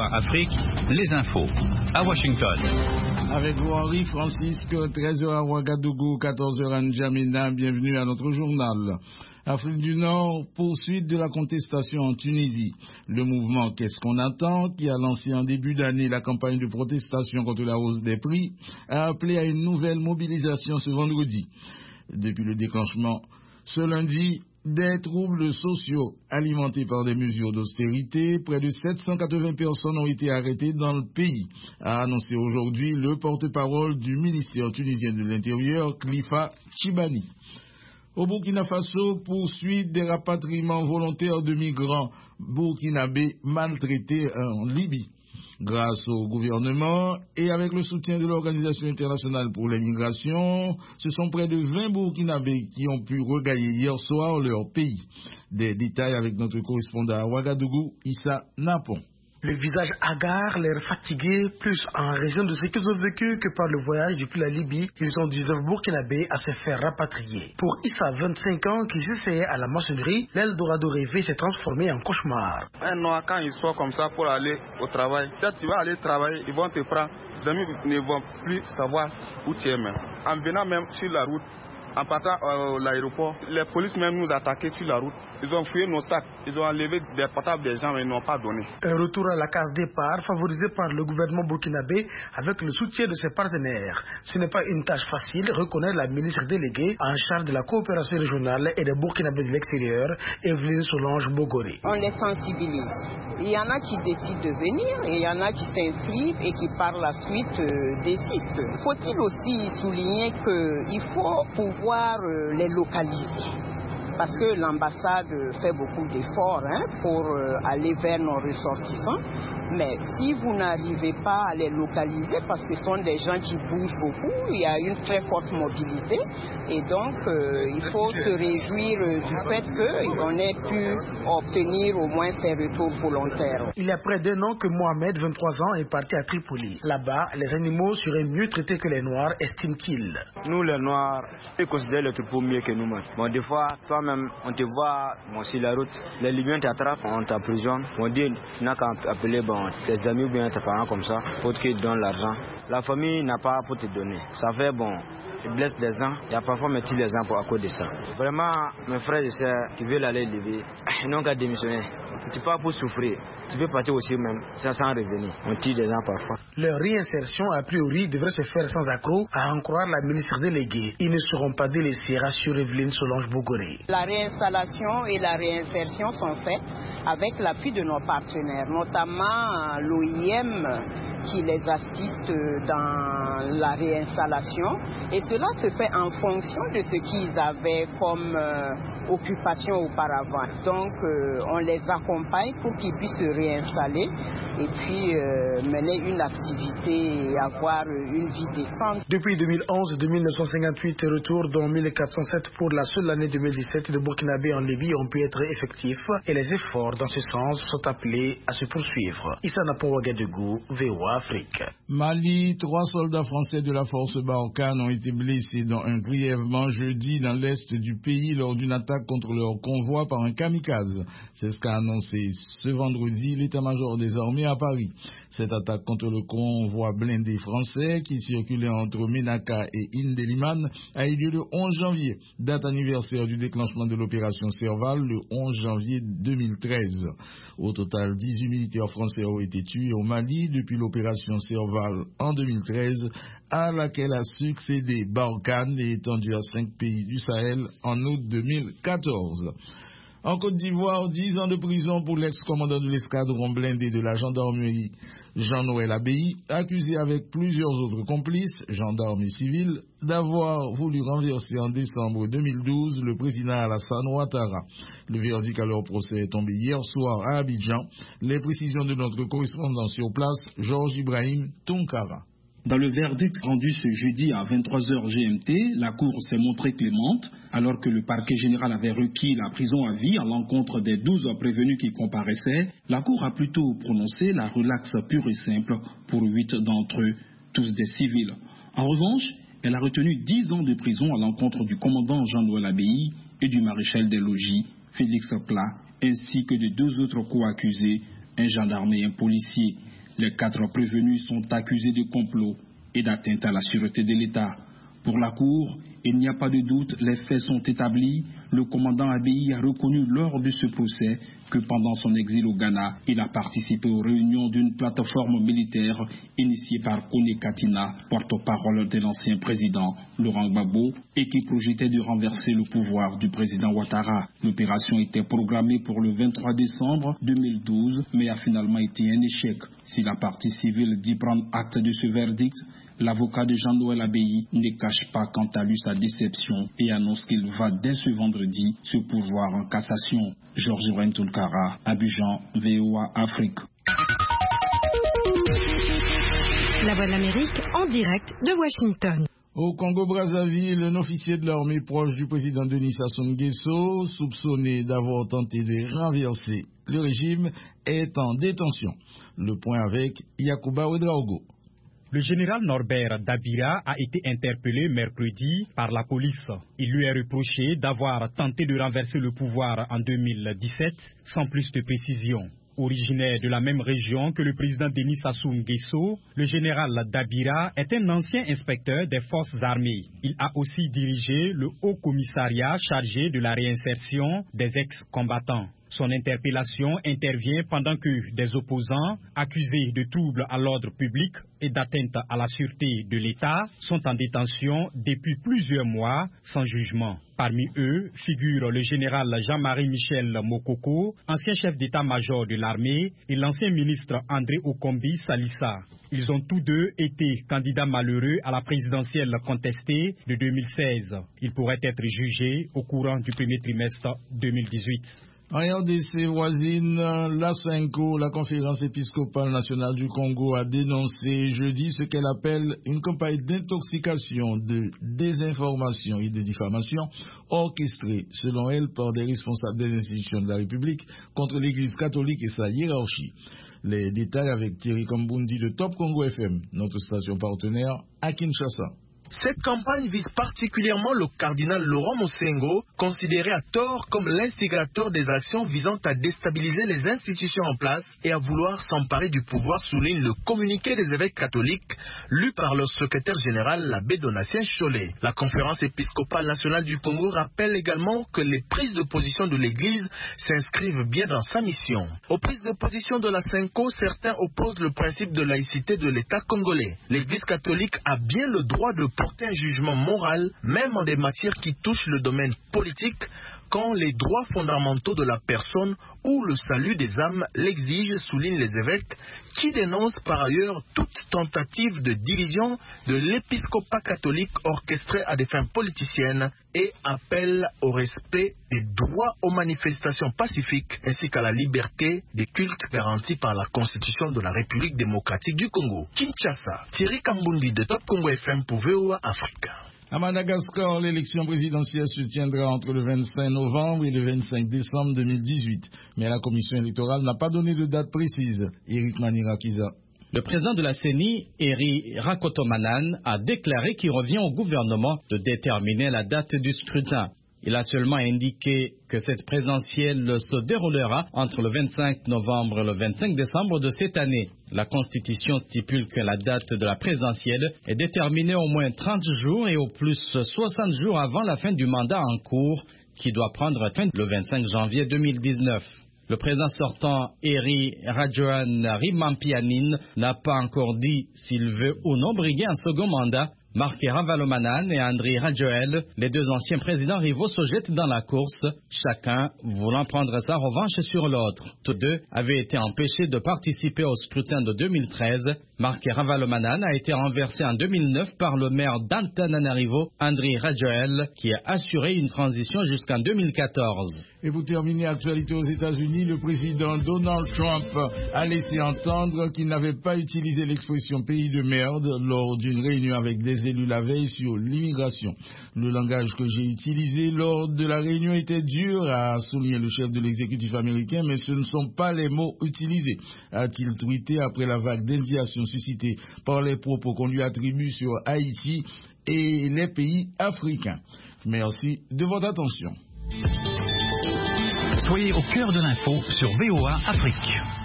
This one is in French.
VOA Afrique, les infos. À Washington. Avec vous, Henri Francisque, 13h à Ouagadougou, 14h à N'Djamena. Bienvenue à notre journal. Afrique du Nord, poursuite de la contestation en Tunisie. Le mouvement Qu'est-ce qu'on attend, qui a lancé en début d'année la campagne de protestation contre la hausse des prix, a appelé à une nouvelle mobilisation ce vendredi. Depuis le déclenchement ce lundi, des troubles sociaux alimentés par des mesures d'austérité, près de 780 personnes ont été arrêtées dans le pays, a annoncé aujourd'hui le porte-parole du ministère tunisien de l'Intérieur, Khalifa Tchibani. Au Burkina Faso, poursuite des rapatriements volontaires de migrants burkinabés maltraités en Libye. Grâce au gouvernement et avec le soutien de l'Organisation internationale pour les migrations, ce sont près de 20 Burkinabés qui ont pu regagner hier soir leur pays. Des détails avec notre correspondant à Ouagadougou, Issa Napon. Le visage hagard, l'air fatigué, plus en raison de ce qu'ils ont vécu que par le voyage depuis la Libye, ils sont 19 Burkinabés à se faire rapatrier. Pour Issa, 25 ans, qui s'essayait à la maçonnerie, l'Eldorado rêvé s'est transformé en cauchemar. Un noir, quand il sort comme ça pour aller au travail, quand tu vas aller travailler, ils vont te prendre. Les amis ne vont plus savoir où tu es même. En venant même sur la route, en partant à l'aéroport, les polices même nous attaquaient sur la route. Ils ont fouillé nos sacs, ils ont enlevé des portables des gens mais ils n'ont pas donné. Un retour à la case départ favorisé par le gouvernement burkinabé avec le soutien de ses partenaires. Ce n'est pas une tâche facile, reconnaît la ministre déléguée en charge de la coopération régionale et des Burkinabés de l'extérieur, Evelyne Solange Bogoré. On les sensibilise. Il y en a qui décident de venir et il y en a qui s'inscrivent et qui par la suite désistent. Faut-il aussi souligner qu'il faut pouvoir les localiser? Parce que l'ambassade fait beaucoup d'efforts pour aller vers nos ressortissants. Mais si vous n'arrivez pas à les localiser, parce que ce sont des gens qui bougent beaucoup, il y a une très forte mobilité. Et donc, il faut se réjouir du fait qu'on ait pu obtenir au moins ces retours volontaires. Il y a près d'un an que Mohamed, 23 ans, est parti à Tripoli. Là-bas, les animaux seraient mieux traités que les Noirs, estime-t-il. Nous, les Noirs, ils considèrent les troupeaux mieux que nous-mêmes. Bon, des fois, toi-même, on te voit sur la route, les Libyens t'attrapent, on t'emprisonne. On dit, tu n'as qu'à appeler tes amis ou bien tes parents comme ça pour qu'ils te donnent l'argent. La famille n'a pas pour te donner. Ça fait ils blessent les gens, il y a parfois mettre les gens à cause de ça. Vraiment, mes frères et sœurs qui veulent aller Libye, ils n'ont qu'à démissionner. Tu ne peux pas pour souffrir, tu peux partir aussi même, sans revenir. On tire des gens parfois. Leur réinsertion, a priori, devrait se faire sans accroc, à en croire la ministre déléguée. Ils ne seront pas délaissés, rassure Evelyne Solange Bogoré. La réinstallation et la réinsertion sont faites avec l'appui de nos partenaires, notamment l'OIM qui les assiste dans la réinstallation. Et cela se fait en fonction de ce qu'ils avaient comme occupation auparavant. Donc on les accompagne pour qu'ils puissent se réinstaller et puis mener une activité et avoir une vie décente. Depuis 2011, 2958 retours, dont 1407 pour la seule année 2017 de Burkinabé en Libye ont pu être effectifs et les efforts dans ce sens sont appelés à se poursuivre. Issa Napon, Ouagadougou, VOA Afrique. Mali, 3 soldats français de la force Barkhane ont été blessés dans un grièvement jeudi dans l'est du pays lors d'une attaque contre leur convoi par un kamikaze. C'est ce qu'a annoncé ce vendredi l'état-major des armées à Paris. Cette attaque contre le convoi blindé français qui circulait entre Ménaka et Indeliman a eu lieu le 11 janvier, date anniversaire du déclenchement de l'opération Serval le 11 janvier 2013. Au total, 18 militaires français ont été tués au Mali depuis l'opération Serval en 2013, à laquelle a succédé Barkhane et étendue à 5 pays du Sahel en août 2014. En Côte d'Ivoire, 10 ans de prison pour l'ex-commandant de l'escadron blindé de la gendarmerie Jean-Noël Abbaye, accusé avec plusieurs autres complices, gendarmes et civils, d'avoir voulu renverser en décembre 2012 le président Alassane Ouattara. Le verdict à leur procès est tombé hier soir à Abidjan. Les précisions de notre correspondant sur place, Georges Ibrahim Tunkara. Dans le verdict rendu ce jeudi à 23h GMT, la Cour s'est montrée clémente alors que le parquet général avait requis la prison à vie à l'encontre des 12 prévenus qui comparaissaient. La Cour a plutôt prononcé la relaxe pure et simple pour 8 d'entre eux, tous des civils. En revanche, elle a retenu 10 ans de prison à l'encontre du commandant Jean-Noël Abbaye et du maréchal des logis, Félix Plat, ainsi que de 2 autres co-accusés, un gendarme et un policier. Les 4 prévenus sont accusés de complot et d'atteinte à la sûreté de l'État. Pour la Cour, il n'y a pas de doute, les faits sont établis. Le commandant Abéi a reconnu lors de ce procès que pendant son exil au Ghana, il a participé aux réunions d'une plateforme militaire initiée par Kone Katina, porte-parole de l'ancien président Laurent Gbagbo, et qui projetait de renverser le pouvoir du président Ouattara. L'opération était programmée pour le 23 décembre 2012, mais a finalement été un échec. Si la partie civile dit prendre acte de ce verdict, l'avocat de Jean-Noël Abéi ne cache pas quant à lui sa déception et annonce qu'il va dès ce vendredi se pourvoir en cassation. Georges Rentoulkara, Abidjan, VOA Afrique. La Voix de l'Amérique en direct de Washington. Au Congo-Brazzaville, un officier de l'armée proche du président Denis Sassou Nguesso, soupçonné d'avoir tenté de renverser le régime, est en détention. Le point avec Yacouba Ouedraogo. Le général Norbert Dabira a été interpellé mercredi par la police. Il lui est reproché d'avoir tenté de renverser le pouvoir en 2017 sans plus de précision. Originaire de la même région que le président Denis Sassou Nguesso, le général Dabira est un ancien inspecteur des forces armées. Il a aussi dirigé le Haut Commissariat chargé de la réinsertion des ex-combattants. Son interpellation intervient pendant que des opposants, accusés de troubles à l'ordre public et d'atteinte à la sûreté de l'État, sont en détention depuis plusieurs mois sans jugement. Parmi eux figurent le général Jean-Marie Michel Mokoko, ancien chef d'état-major de l'armée, et l'ancien ministre André Okombi Salissa. Ils ont tous deux été candidats malheureux à la présidentielle contestée de 2016. Ils pourraient être jugés au courant du premier trimestre 2018. En RDC voisine, la CENCO, la Conférence épiscopale nationale du Congo, a dénoncé jeudi ce qu'elle appelle une campagne d'intoxication, de désinformation et de diffamation orchestrée, selon elle, par des responsables des institutions de la République contre l'Église catholique et sa hiérarchie. Les détails avec Thierry Kambundi de Top Congo FM, notre station partenaire à Kinshasa. Cette campagne vise particulièrement le cardinal Laurent Mosengo, considéré à tort comme l'instigateur des actions visant à déstabiliser les institutions en place et à vouloir s'emparer du pouvoir, souligne le communiqué des évêques catholiques lu par leur secrétaire général, l'abbé Donatien Cholet. La Conférence épiscopale nationale du Congo rappelle également que les prises de position de l'Église s'inscrivent bien dans sa mission. Aux prises de position de la CENCO, certains opposent le principe de laïcité de l'État congolais. L'Église catholique a bien le droit de porter un jugement moral, même en des matières qui touchent le domaine politique, quand les droits fondamentaux de la personne ou le salut des âmes l'exigent, soulignent les évêques, qui dénoncent par ailleurs toute tentative de division de l'épiscopat catholique orchestrée à des fins politiciennes et appellent au respect des droits aux manifestations pacifiques ainsi qu'à la liberté des cultes garantis par la Constitution de la République démocratique du Congo. Kinshasa, Thierry Kambundi de Top Congo FM pour VOA Africa. À Madagascar, l'élection présidentielle se tiendra entre le 25 novembre et le 25 décembre 2018. Mais la commission électorale n'a pas donné de date précise. Eric Manirakiza. Le président de la CENI, Eri Rakotomanan, a déclaré qu'il revient au gouvernement de déterminer la date du scrutin. Il a seulement indiqué que cette présidentielle se déroulera entre le 25 novembre et le 25 décembre de cette année. La Constitution stipule que la date de la présidentielle est déterminée au moins 30 jours et au plus 60 jours avant la fin du mandat en cours, qui doit prendre fin le 25 janvier 2019. Le président sortant, Eri Rajoelina-Rimampianine, n'a pas encore dit s'il veut ou non briguer un second mandat. Marc Ravalomanan et André Rajoel, les deux anciens présidents rivaux, se jettent dans la course, chacun voulant prendre sa revanche sur l'autre. Tous deux avaient été empêchés de participer au scrutin de 2013. Marc Ravalomanan a été renversé en 2009 par le maire d'Antananarivo, André Rajoel, qui a assuré une transition jusqu'en 2014. Et pour terminer, actualité aux États-Unis, le président Donald Trump a laissé entendre qu'il n'avait pas utilisé l'expression pays de merde lors d'une réunion avec des élus la veille sur l'immigration. Le langage que j'ai utilisé lors de la réunion était dur, a souligné le chef de l'exécutif américain, mais ce ne sont pas les mots utilisés, a-t-il tweeté après la vague d'indignation suscitée par les propos qu'on lui attribue sur Haïti et les pays africains. Merci de votre attention. Soyez au cœur de l'info sur VOA Afrique.